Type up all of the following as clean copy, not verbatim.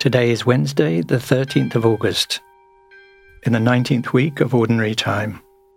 Today is Wednesday, the 13th of August, in the 19th week of Ordinary Time.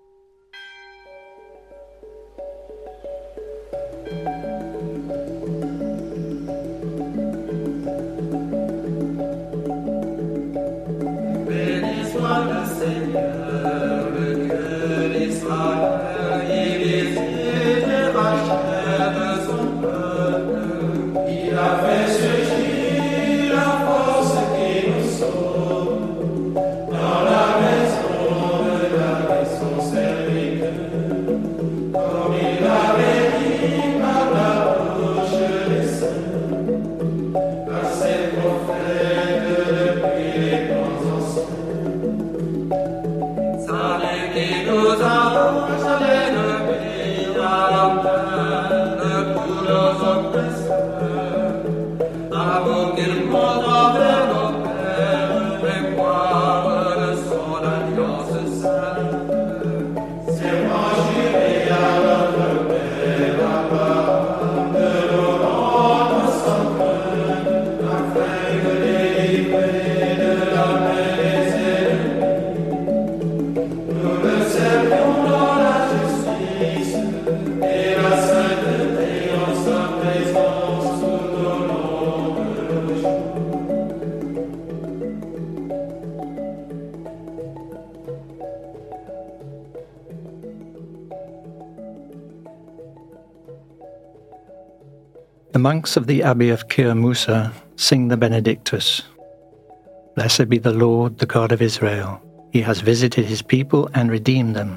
The monks of the Abbey of Kyr Musa sing the Benedictus. Blessed be the Lord, the God of Israel. He has visited his people and redeemed them.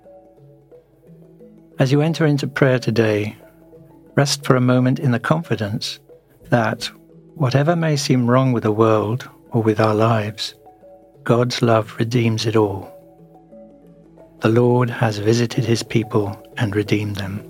As you enter into prayer today, rest for a moment in the confidence that, whatever may seem wrong with the world or with our lives, God's love redeems it all. The Lord has visited his people and redeemed them.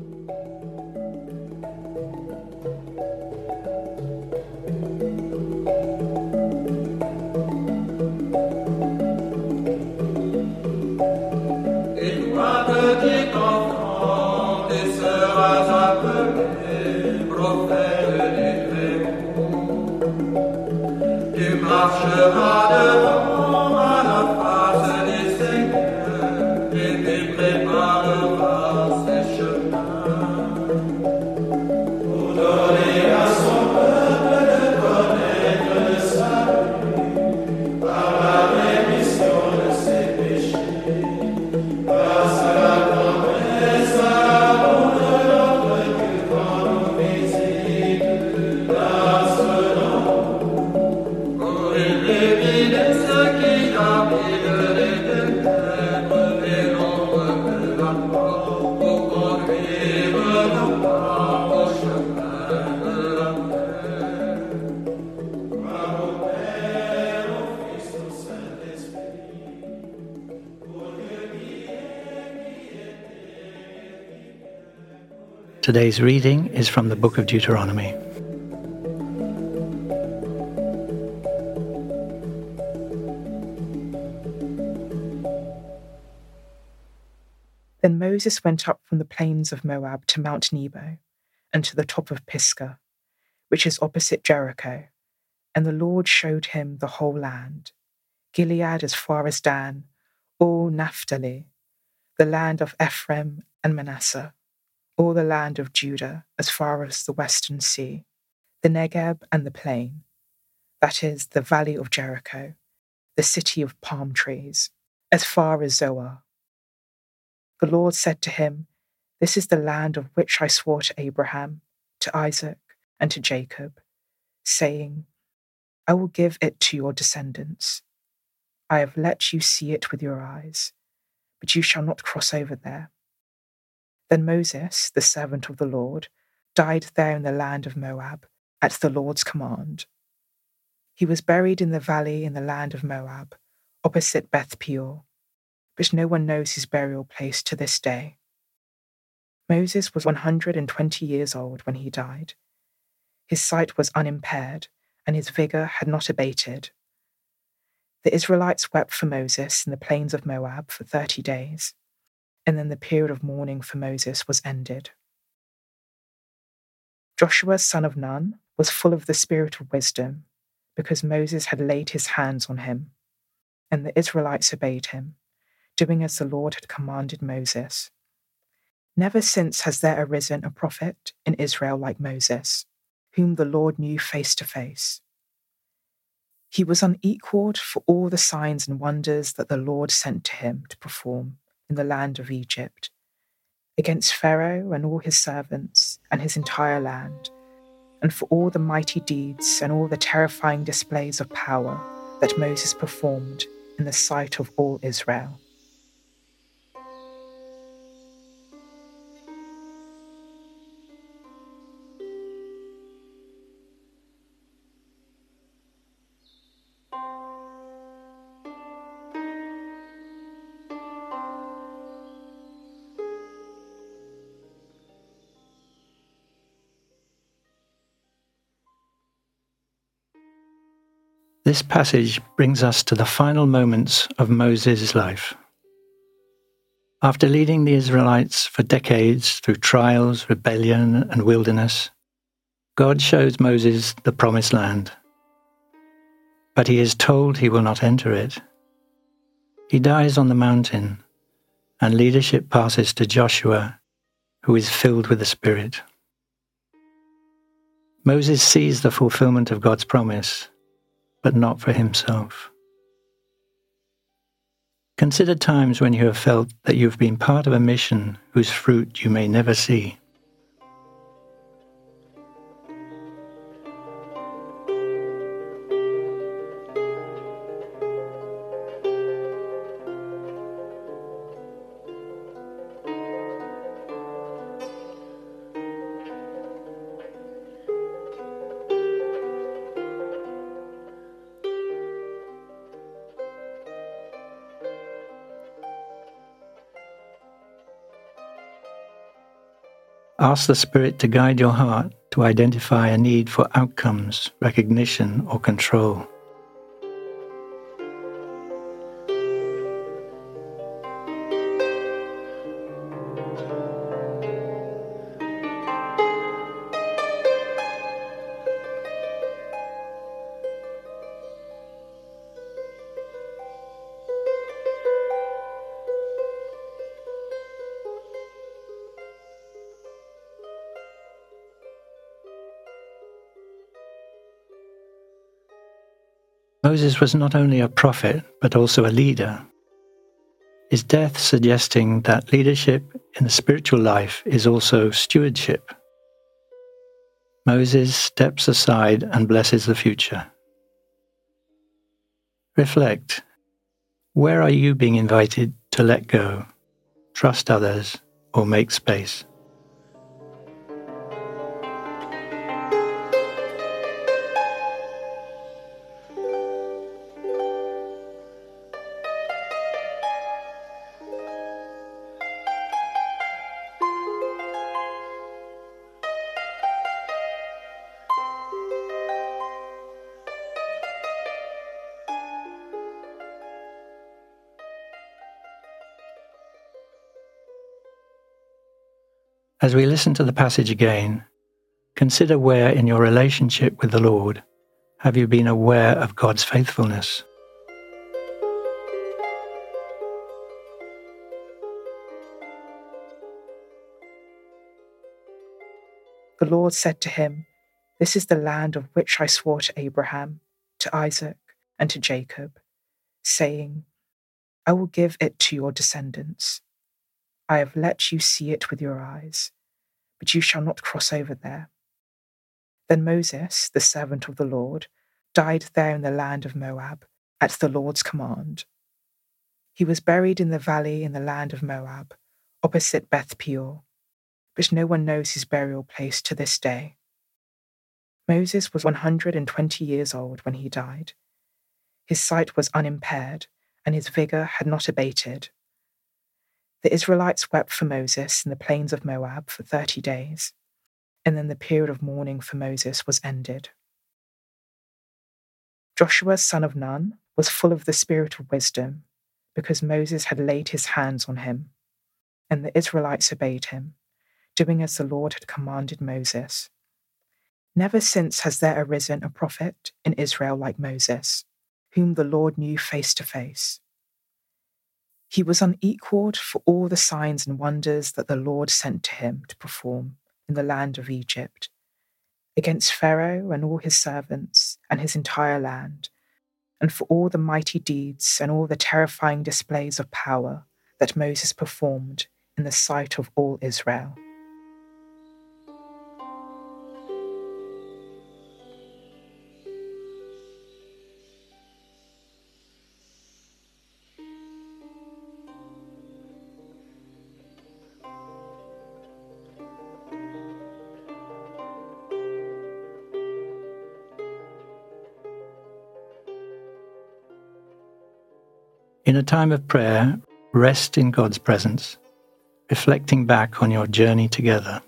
Today's reading is from the book of Deuteronomy. Then Moses went up from the plains of Moab to Mount Nebo and to the top of Pisgah, which is opposite Jericho, and the Lord showed him the whole land, Gilead as far as Dan, all Naphtali, the land of Ephraim and Manasseh, all the land of Judah as far as the western sea, the Negeb and the plain, that is, the valley of Jericho, the city of palm trees, as far as Zoar. The Lord said to him, "This is the land of which I swore to Abraham, to Isaac, and to Jacob, saying, I will give it to your descendants. I have let you see it with your eyes, but you shall not cross over there." Then Moses, the servant of the Lord, died there in the land of Moab, at the Lord's command. He was buried in the valley in the land of Moab, opposite Beth Peor, but no one knows his burial place to this day. Moses was 120 years old when he died. His sight was unimpaired, and his vigor had not abated. The Israelites wept for Moses in the plains of Moab for 30 days, and then the period of mourning for Moses was ended. Joshua, son of Nun, was full of the spirit of wisdom, because Moses had laid his hands on him, and the Israelites obeyed him, doing as the Lord had commanded Moses. Never since has there arisen a prophet in Israel like Moses, whom the Lord knew face to face. He was unequaled for all the signs and wonders that the Lord sent to him to perform in the land of Egypt, against Pharaoh and all his servants and his entire land, and for all the mighty deeds and all the terrifying displays of power that Moses performed in the sight of all Israel. This passage brings us to the final moments of Moses' life. After leading the Israelites for decades through trials, rebellion, and wilderness, God shows Moses the promised land. But he is told he will not enter it. He dies on the mountain, and leadership passes to Joshua, who is filled with the Spirit. Moses sees the fulfillment of God's promise, but not for himself. Consider times when you have felt that you have been part of a mission whose fruit you may never see. Ask the Spirit to guide your heart to identify a need for outcomes, recognition, or control. Moses was not only a prophet, but also a leader. His death suggesting that leadership in the spiritual life is also stewardship. Moses steps aside and blesses the future. Reflect. Where are you being invited to let go, trust others, or make space? As we listen to the passage again, consider where in your relationship with the Lord have you been aware of God's faithfulness. The Lord said to him, "This is the land of which I swore to Abraham, to Isaac, and to Jacob, saying, I will give it to your descendants. I have let you see it with your eyes, but you shall not cross over there." Then Moses, the servant of the Lord, died there in the land of Moab, at the Lord's command. He was buried in the valley in the land of Moab, opposite Beth Peor, but no one knows his burial place to this day. Moses was 120 years old when he died. His sight was unimpaired, and his vigor had not abated. The Israelites wept for Moses in the plains of Moab for 30 days, and then the period of mourning for Moses was ended. Joshua, son of Nun, was full of the spirit of wisdom, because Moses had laid his hands on him, and the Israelites obeyed him, doing as the Lord had commanded Moses. Never since has there arisen a prophet in Israel like Moses, whom the Lord knew face to face. He was unequaled for all the signs and wonders that the Lord sent to him to perform in the land of Egypt, against Pharaoh and all his servants and his entire land, and for all the mighty deeds and all the terrifying displays of power that Moses performed in the sight of all Israel. In a time of prayer, rest in God's presence, reflecting back on your journey together.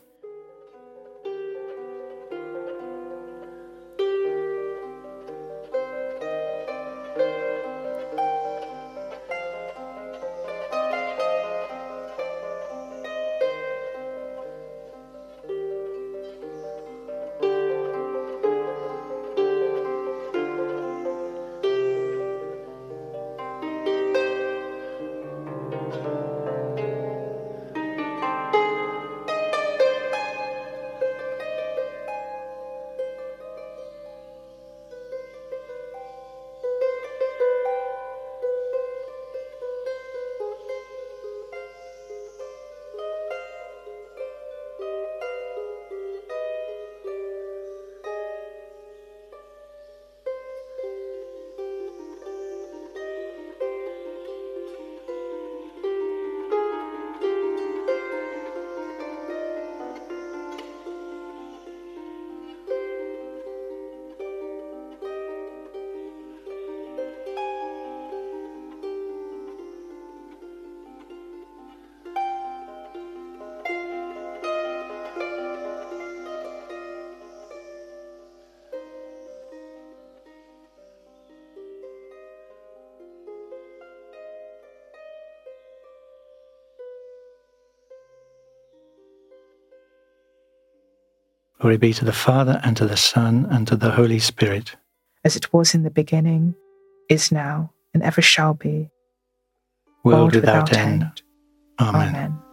Glory be to the Father, and to the Son, and to the Holy Spirit. As it was in the beginning, is now, and ever shall be, World without end. Amen. Amen.